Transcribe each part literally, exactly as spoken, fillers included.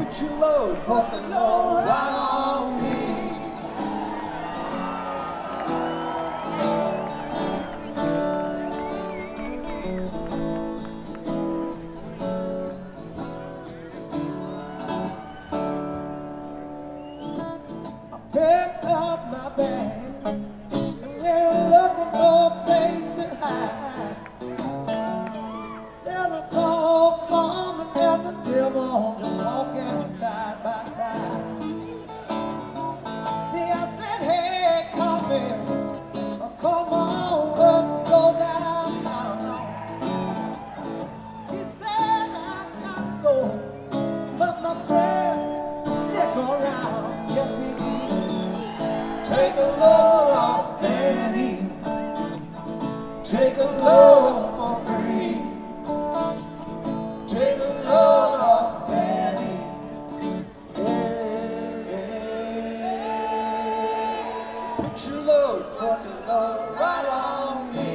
Put your load, put the load right on me. I picked up my bag and we're looking for a place to hide. There's a soul coming and the devil just walking side by side. See, I said, hey, come in, oh, come on, let's go downtown. He said, I gotta go, but my friends stick around. Yes, he did. Take a load off Fanny, take a load for free. Take a load off Fanny. Yeah. Put your load, put the load right on me.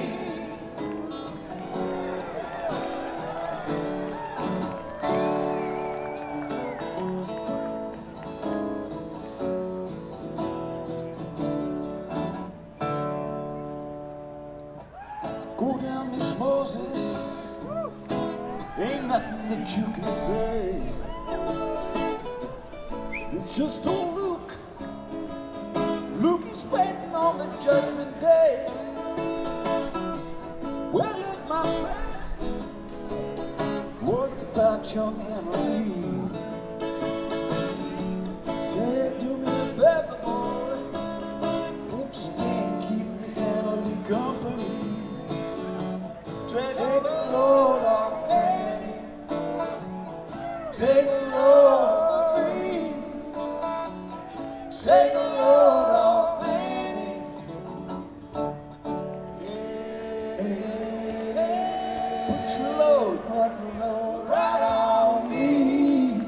Go down, Miss Moses. Ain't nothing that you can say. It's just old Luke. Luke is waiting on the judgment day. Well, look, my friend, what about young Emily? Say, do me a favor, boy. Don't you stand and keep Miss Emily company. Take a load off Fanny. Take a load for free. Take a load off Fanny. Yeah. Put your load, put your load right on me.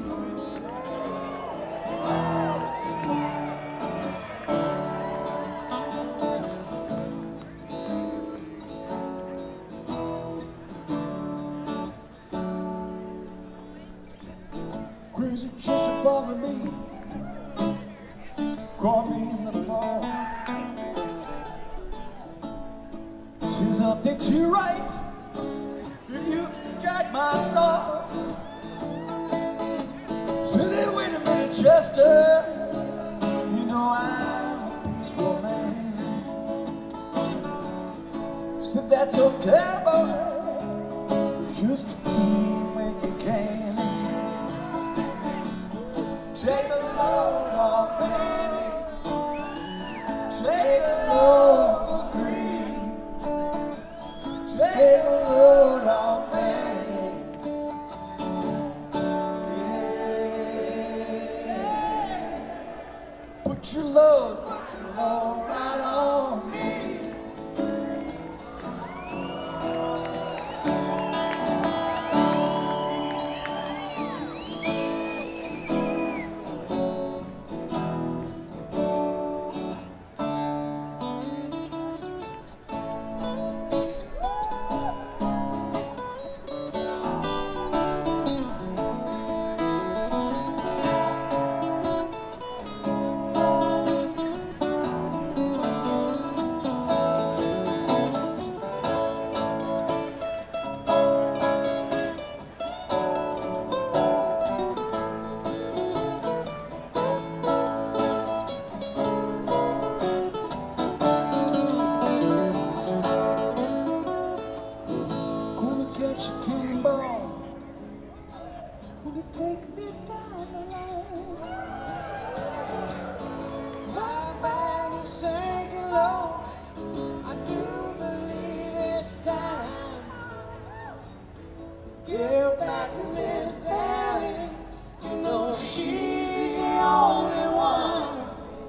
Crazy just to bother me, caught me in the fall. Says I'll fix you right if you jack my dog. Said, hey, wait a minute, Chester, you know I'm a peaceful man. Said that's okay, boy, just feed when you can. Take a load off Fanny. Take a load for free. Take a load off Fanny. Yeah. Put your load, put your load right on me. Catch a cannonball, will you take me down the line? My bag is sinking low, I do believe it's time. Get back to Miss Fanny, you know she's the only one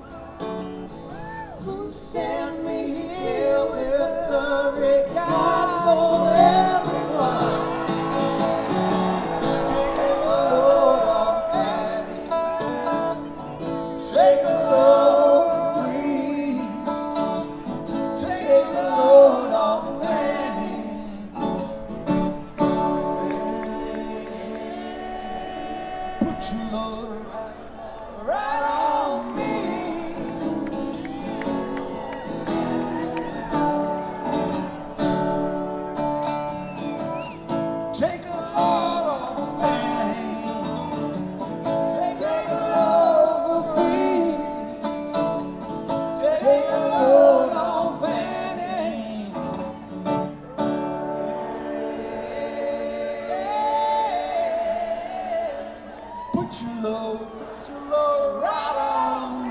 who sent me here with the regards for everyone. Take a load off Fanny. Put your load right on me. Take a load off me. Take a load for free. Take a load off Annie. Put your load, put your load right on me.